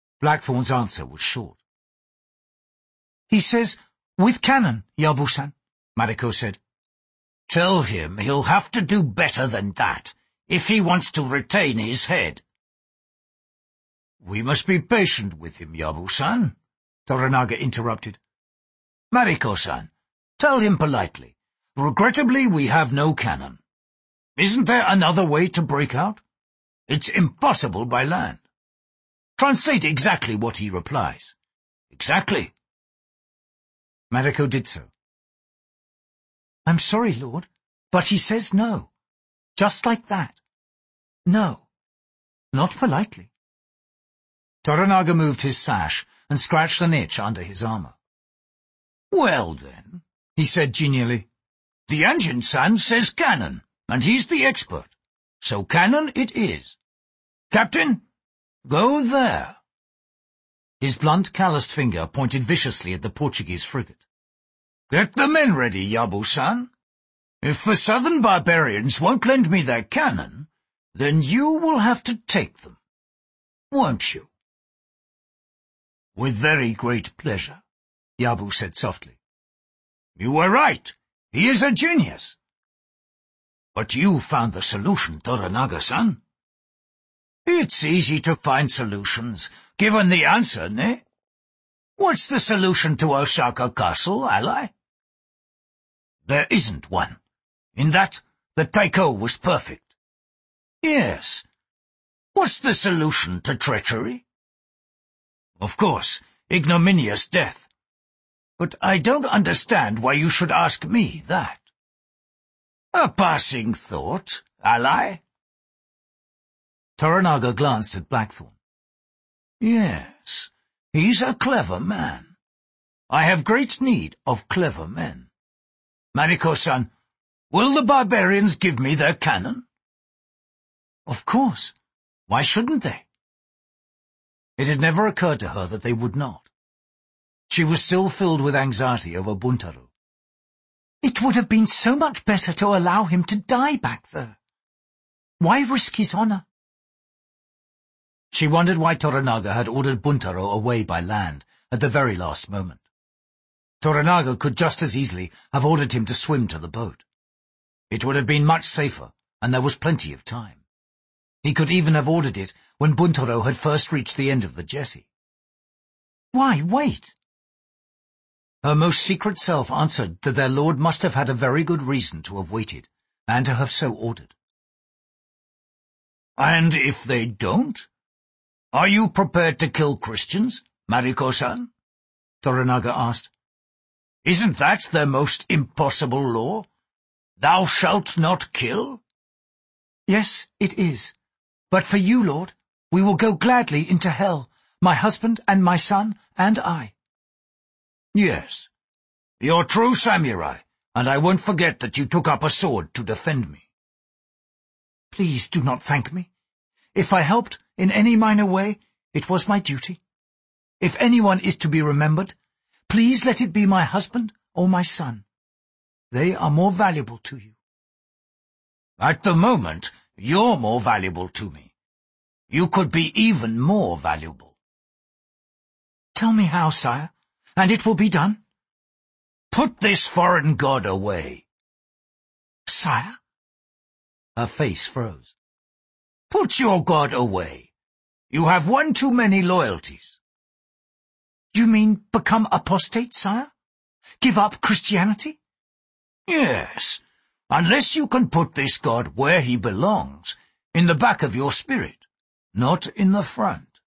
Blackthorn's answer was short. He says, with cannon, Yabu-san. Mariko said. Tell him he'll have to do better than that if he wants to retain his head. We must be patient with him, Yabu-san, Toranaga interrupted. Mariko-san, tell him politely. Regrettably, we have no cannon. Isn't there another way to break out? It's impossible by land. Translate exactly what he replies. Exactly. Mariko did so. I'm sorry, Lord, but he says no. Just like that. No. Not politely. Toranaga moved his sash and scratched an itch under his armor. Well then, he said genially, the Anjin-san says cannon, and he's the expert. So cannon it is. Captain, go there. His blunt, calloused finger pointed viciously at the Portuguese frigate. Get the men ready, Yabu-san. If the southern barbarians won't lend me their cannon, then you will have to take them. Won't you? With very great pleasure, Yabu said softly. You were right. He is a genius. But you found the solution, Toranaga-san. It's easy to find solutions, given the answer, ne? What's the solution to Osaka Castle, ally? There isn't one. In that, the taiko was perfect. Yes. What's the solution to treachery? Of course, ignominious death. But I don't understand why you should ask me that. A passing thought, ally? Toranaga glanced at Blackthorn. Yes, he's a clever man. I have great need of clever men. Mariko-san, will the barbarians give me their cannon? Of course. Why shouldn't they? It had never occurred to her that they would not. She was still filled with anxiety over Buntaro. It would have been so much better to allow him to die back there. Why risk his honor? She wondered why Toranaga had ordered Buntaro away by land at the very last moment. Toranaga could just as easily have ordered him to swim to the boat. It would have been much safer, and there was plenty of time. He could even have ordered it when Buntaro had first reached the end of the jetty. Why wait? Her most secret self answered that their lord must have had a very good reason to have waited, and to have so ordered. And if they don't? Are you prepared to kill Christians, Mariko-san? Toranaga asked. Isn't that their most impossible law? Thou shalt not kill? Yes, it is. But for you, Lord, we will go gladly into hell, my husband and my son and I. Yes, you're true samurai, and I won't forget that you took up a sword to defend me. Please do not thank me. If I helped in any minor way, it was my duty. If anyone is to be remembered, please let it be my husband or my son. They are more valuable to you. At the moment, you're more valuable to me. You could be even more valuable. Tell me how, sire, and it will be done. Put this foreign god away. Sire? Her face froze. Put your god away. You have one too many loyalties. You mean become apostate, sire? Give up Christianity? Yes, unless you can put this god where he belongs, in the back of your spirit, not in the front.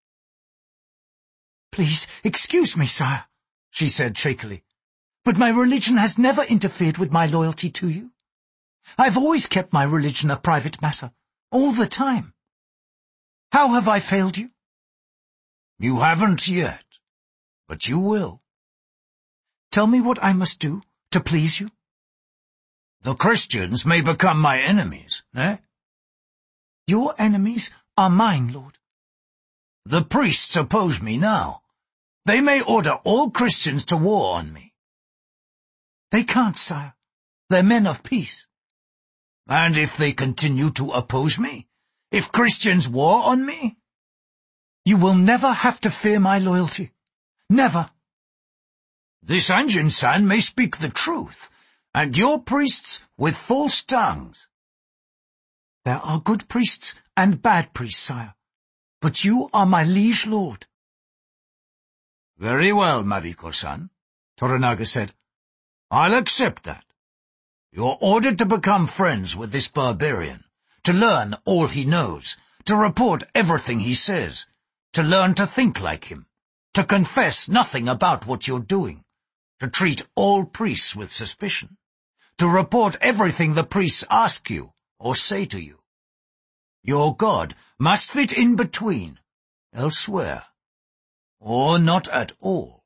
Please, excuse me, sire, she said shakily, but my religion has never interfered with my loyalty to you. I've always kept my religion a private matter, all the time. How have I failed you? You haven't yet, but you will. Tell me what I must do to please you. The Christians may become my enemies, eh? Your enemies are mine, Lord. The priests oppose me now. They may order all Christians to war on me. They can't, sire. They're men of peace. And if they continue to oppose me? If Christians war on me? You will never have to fear my loyalty. Never. This Anjin-san may speak the truth, and your priests with false tongues. There are good priests and bad priests, sire, but you are my liege lord. Very well, Mariko-san, Toranaga said. I'll accept that. You're ordered to become friends with this barbarian, to learn all he knows, to report everything he says, to learn to think like him, to confess nothing about what you're doing, to treat all priests with suspicion, to report everything the priests ask you or say to you. Your god must fit in between, elsewhere, or not at all.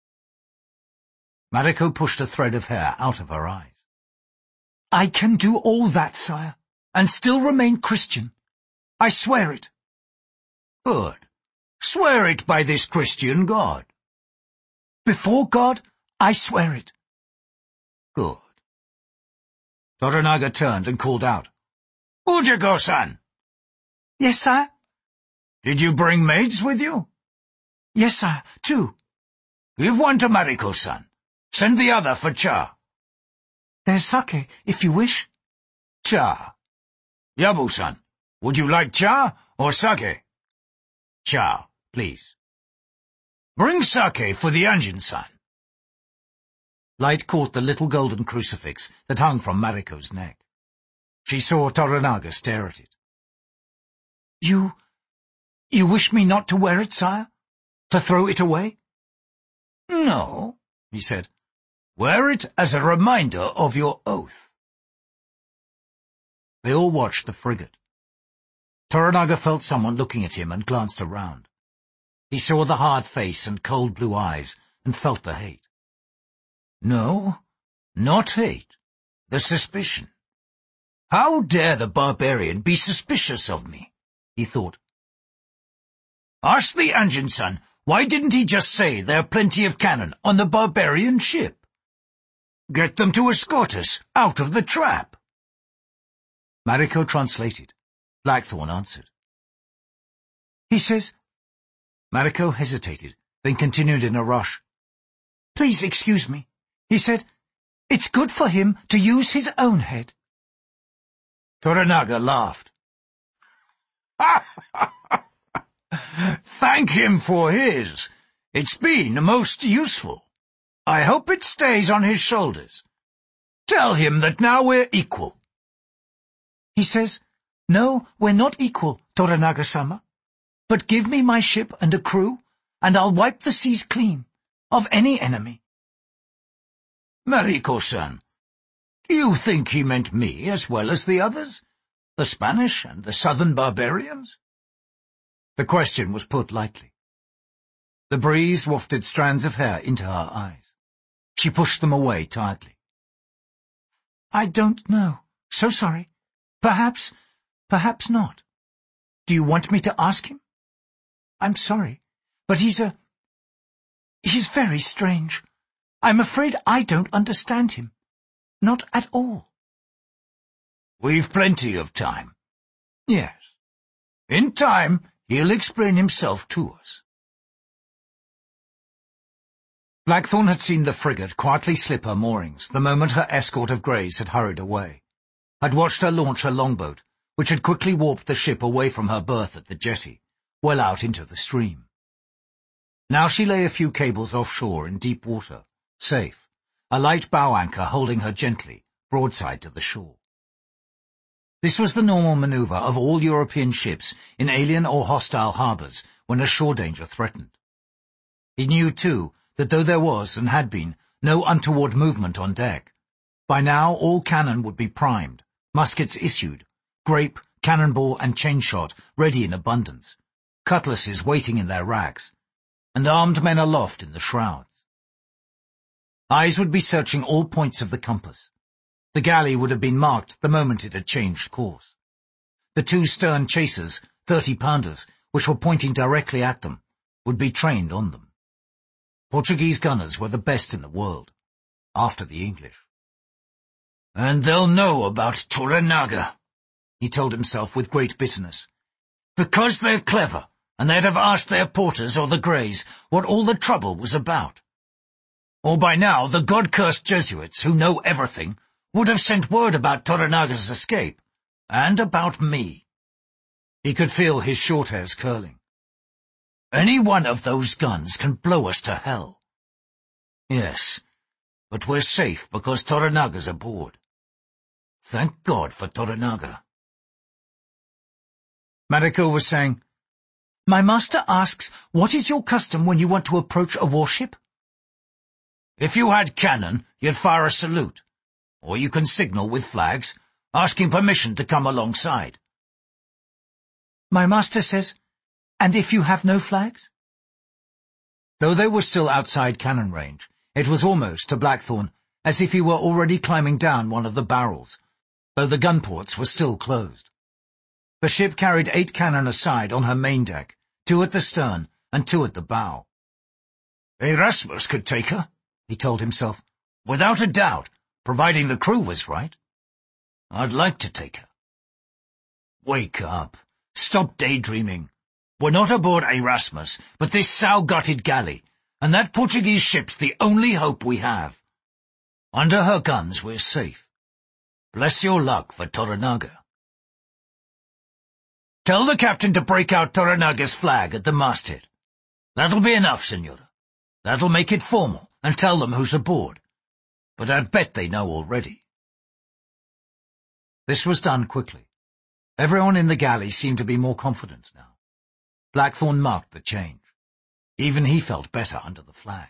Mariko pushed a thread of hair out of her eyes. I can do all that, sire, and still remain Christian. I swear it. Good. Swear it by this Christian god. Before God, I swear it. Good. Toranaga turned and called out, Ujiko-san! Yes, sire? Did you bring maids with you? Yes, sire, two. Give one to Mariko-san. Send the other for Cha. There's sake, if you wish. Cha. Yabu-san, would you like cha or sake? Cha, please. Bring sake for the Anjin-san. Light caught the little golden crucifix that hung from Mariko's neck. She saw Toranaga stare at it. You... you wish me not to wear it, sire? To throw it away? No, he said. Wear it as a reminder of your oath. They all watched the frigate. Toranaga felt someone looking at him and glanced around. He saw the hard face and cold blue eyes and felt the hate. No, not hate. The suspicion. How dare the barbarian be suspicious of me? He thought. Ask the Anjin-san, why didn't he just say there are plenty of cannon on the barbarian ship? Get them to escort us out of the trap. Mariko translated. Blackthorn answered. He says... Mariko hesitated, then continued in a rush. Please excuse me. He said, it's good for him to use his own head. Toranaga laughed. Thank him for his. It's been most useful. I hope it stays on his shoulders. Tell him that now we're equal. He says, no, we're not equal, Toranaga-sama. But give me my ship and a crew, and I'll wipe the seas clean of any enemy. Mariko-san, do you think he meant me as well as the others? The Spanish and the southern barbarians? The question was put lightly. The breeze wafted strands of hair into her eyes. She pushed them away tiredly. I don't know. So sorry. Perhaps, perhaps not. Do you want me to ask him? I'm sorry, but he's a... he's very strange. I'm afraid I don't understand him. Not at all. We've plenty of time. Yes. In time, he'll explain himself to us. Blackthorn had seen the frigate quietly slip her moorings the moment her escort of greys had hurried away, had watched her launch her longboat, which had quickly warped the ship away from her berth at the jetty, well out into the stream. Now she lay a few cables offshore in deep water, safe, a light bow anchor holding her gently, broadside to the shore. This was the normal maneuver of all European ships in alien or hostile harbours when a shore danger threatened. He knew, too, that though there was, and had been, no untoward movement on deck, by now all cannon would be primed, muskets issued, grape, cannonball and chain-shot ready in abundance, cutlasses waiting in their racks, and armed men aloft in the shrouds. Eyes would be searching all points of the compass. The galley would have been marked the moment it had changed course. The two stern chasers, thirty-pounders, which were pointing directly at them, would be trained on them. Portuguese gunners were the best in the world, after the English. And they'll know about Toranaga, he told himself with great bitterness. Because they're clever, and they'd have asked their porters or the greys what all the trouble was about. or by now the god-cursed Jesuits, who know everything, would have sent word about Toranaga's escape, and about me. He could feel his short hairs curling. Any one of those guns can blow us to hell. Yes, but we're safe because Toranaga's aboard. Thank God for Toranaga. Mariko was saying, My master asks, what is your custom when you want to approach a warship? If you had cannon, you'd fire a salute, or you can signal with flags, asking permission to come alongside. My master says, and if you have no flags? Though they were still outside cannon range, it was almost to Blackthorne as if he were already climbing down one of the barrels, though the gun ports were still closed. The ship carried eight cannon aside on her main deck, two at the stern and two at the bow. Erasmus could take her, he told himself, without a doubt, providing the crew was right. I'd like to take her. Wake up. Stop daydreaming. We're not aboard Erasmus, but this sow-gutted galley, and that Portuguese ship's the only hope we have. Under her guns we're safe. Bless your luck for Toranaga. Tell the captain to break out Toranaga's flag at the masthead. That'll be enough, Senora. That'll make it formal, and tell them who's aboard. But I'd bet they know already. This was done quickly. Everyone in the galley seemed to be more confident now. Blackthorne marked the change. Even he felt better under the flag.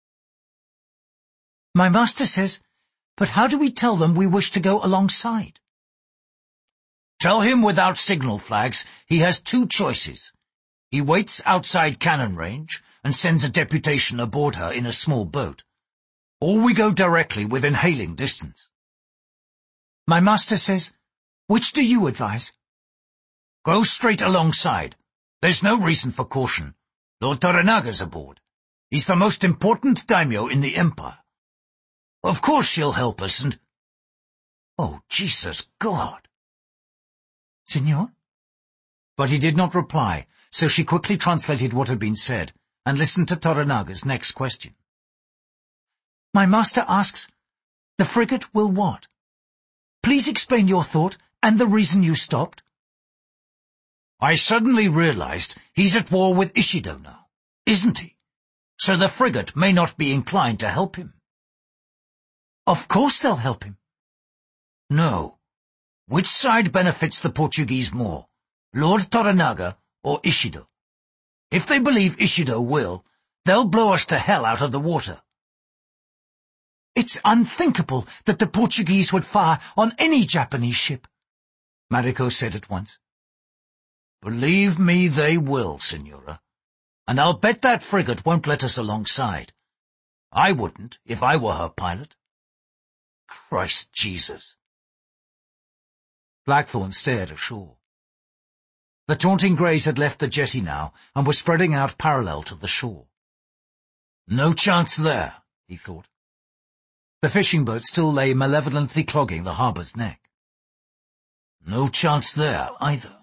My master says, but how do we tell them we wish to go alongside? Tell him without signal flags he has two choices. He waits outside cannon range and sends a deputation aboard her in a small boat. Or we go directly within hailing distance. My master says, which do you advise? Go straight alongside. There's no reason for caution. Lord Toranaga's aboard. He's the most important daimyo in the Empire. Of course she'll help us and... Oh, Jesus God! Signor? But he did not reply, so she quickly translated what had been said and listened to Toranaga's next question. My master asks, the frigate will what? Please explain your thought and the reason you stopped. I suddenly realized he's at war with Ishido now, isn't he? So the frigate may not be inclined to help him. Of course they'll help him. No. Which side benefits the Portuguese more, Lord Toranaga or Ishido? If they believe Ishido will, they'll blow us to hell out of the water. It's unthinkable that the Portuguese would fire on any Japanese ship, Mariko said at once. Believe me, they will, Senora. And I'll bet that frigate won't let us alongside. I wouldn't, if I were her pilot. Christ Jesus. Blackthorne stared ashore. The taunting greys had left the jetty now and were spreading out parallel to the shore. No chance there, he thought. The fishing boat still lay malevolently clogging the harbour's neck. No chance there, either.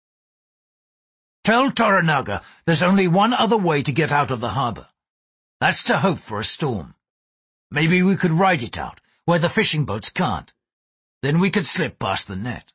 Tell Toranaga there's only one other way to get out of the harbour. That's to hope for a storm. Maybe we could ride it out, where the fishing boats can't. Then we could slip past the net.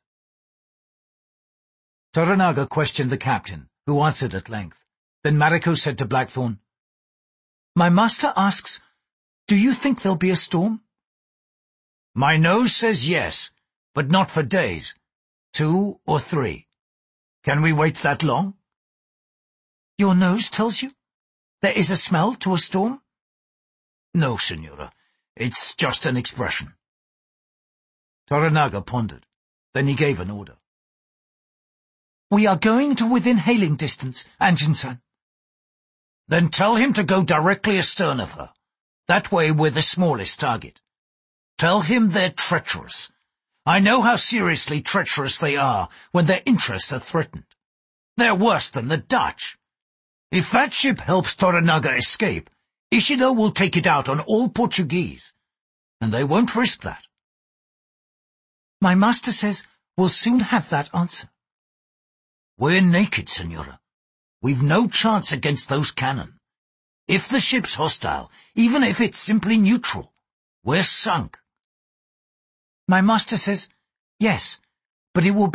Toranaga questioned the captain, who answered at length. Then Mariko said to Blackthorne, My master asks, do you think there'll be a storm? My nose says yes, but not for days. Two or three. Can we wait that long? Your nose tells you? There is a smell to a storm? No, Senora. It's just an expression. Toranaga pondered. Then he gave an order. We are going to within hailing distance, Anjin-san. Then tell him to go directly astern of her. That way we're the smallest target. Tell him they're treacherous. I know how seriously treacherous they are when their interests are threatened. They're worse than the Dutch. If that ship helps Toranaga escape, Ishido will take it out on all Portuguese, and they won't risk that. My master says we'll soon have that answer. We're naked, Senora. We've no chance against those cannon. If the ship's hostile, even if it's simply neutral, we're sunk. My master says, yes, but it will